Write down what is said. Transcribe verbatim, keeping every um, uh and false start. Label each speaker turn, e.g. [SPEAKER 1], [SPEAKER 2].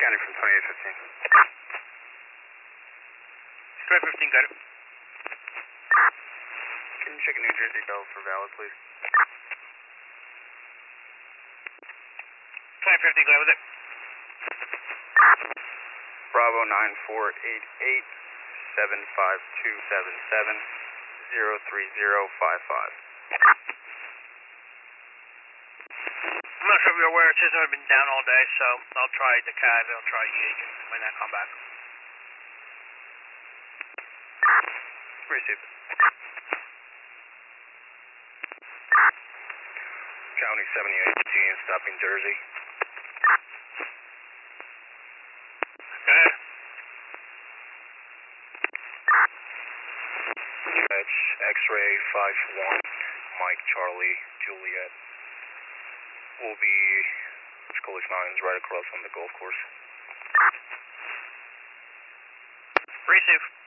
[SPEAKER 1] County from twenty-eight fifteen.
[SPEAKER 2] twenty fifteen, got it.
[SPEAKER 1] Can you check a New Jersey Bell for valid, please?
[SPEAKER 2] twenty fifteen, got it with it.
[SPEAKER 1] Bravo nine four eight eight seven five two seven seven zero three zero five five.
[SPEAKER 2] I'm not sure if you're aware, it says I've been down all day, so I'll try the C A V, I'll try E agent when I come back.
[SPEAKER 1] Received. County seventy-eight eighteen, stopping Jersey.
[SPEAKER 2] Okay.
[SPEAKER 1] That's X-ray five one, Mike Charlie Juliet. Will be Scully's Mountains right across from the golf course.
[SPEAKER 2] Receive.